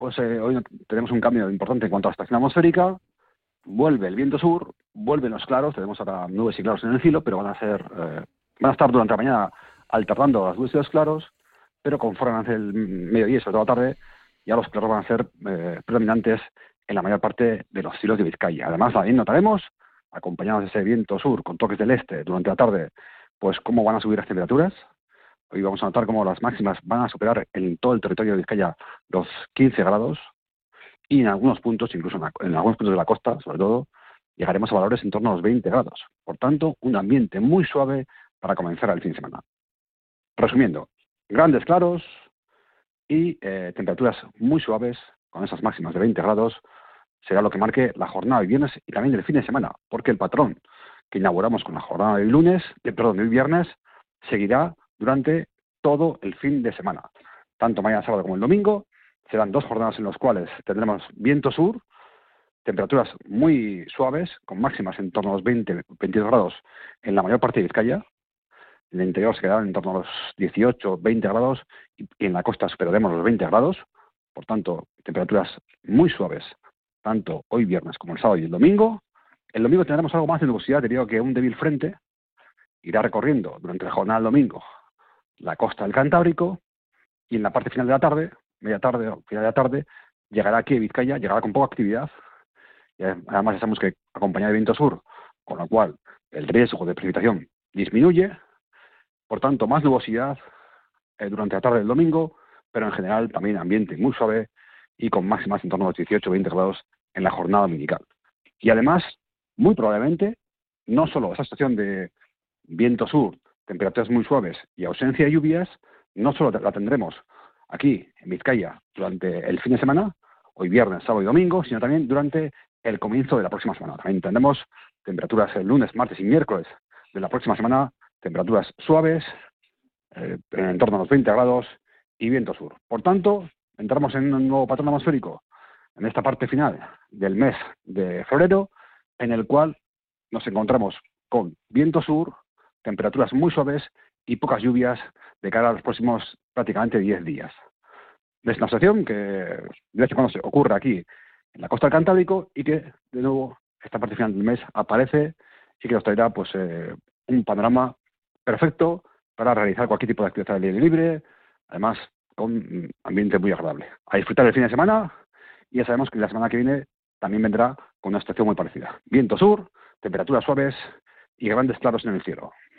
Pues hoy tenemos un cambio importante en cuanto a la estación atmosférica. Vuelve el viento sur, vuelven los claros. Tenemos ahora nubes y claros en el cielo, pero van a estar durante la mañana alternando las nubes y los claros, pero conforme avance el mediodía y sobre todo la tarde, ya los claros van a ser predominantes en la mayor parte de los cielos de Vizcaya. Además, también notaremos, acompañados de ese viento sur con toques del este durante la tarde, pues cómo van a subir las temperaturas. Hoy vamos a notar cómo las máximas van a superar en todo el territorio de Vizcaya los 15 grados y en algunos puntos, incluso en algunos puntos de la costa, sobre todo, llegaremos a valores en torno a los 20 grados. Por tanto, un ambiente muy suave para comenzar el fin de semana. Resumiendo, grandes claros y temperaturas muy suaves, con esas máximas de 20 grados, será lo que marque la jornada de viernes y también del fin de semana, porque el patrón que inauguramos con la jornada del del viernes, seguirá durante todo el fin de semana. Tanto mañana sábado como el domingo serán 2 jornadas en las cuales tendremos viento sur, temperaturas muy suaves, con máximas en torno a los 20-22 grados en la mayor parte de Vizcaya. En el interior se quedarán en torno a los 18-20 grados y en la costa superaremos los 20 grados. Por tanto, temperaturas muy suaves, tanto hoy viernes como el sábado y el domingo. El domingo tendremos algo más de nubosidad debido a que un débil frente irá recorriendo durante la jornada del domingo la costa del Cantábrico y en la parte final de la tarde, media tarde o final de la tarde, llegará aquí a Vizcaya, llegará con poca actividad y además ya sabemos que acompañado de viento sur, con lo cual el riesgo de precipitación disminuye, por tanto más nubosidad durante la tarde del domingo, pero en general también ambiente muy suave y con máximas en torno a los 18-20 grados en la jornada dominical. Y además, muy probablemente, no solo esa situación de viento sur, temperaturas muy suaves y ausencia de lluvias, no solo la tendremos aquí en Vizcaya durante el fin de semana, hoy viernes, sábado y domingo, sino también durante el comienzo de la próxima semana. También tendremos temperaturas el lunes, martes y miércoles de la próxima semana, temperaturas suaves, en torno a los 20 grados y viento sur. Por tanto, entramos en un nuevo patrón atmosférico en esta parte final del mes de febrero, en el cual nos encontramos con viento sur, temperaturas muy suaves y pocas lluvias de cara a los próximos prácticamente 10 días. Es una situación que de vez en cuando se ocurre aquí en la costa del Cantábrico y que, de nuevo, esta parte final del mes aparece y que nos traerá pues, un panorama perfecto para realizar cualquier tipo de actividad al aire libre, además con ambiente muy agradable. A disfrutar el fin de semana y ya sabemos que la semana que viene también vendrá con una situación muy parecida. Viento sur, temperaturas suaves y grandes claros en el cielo.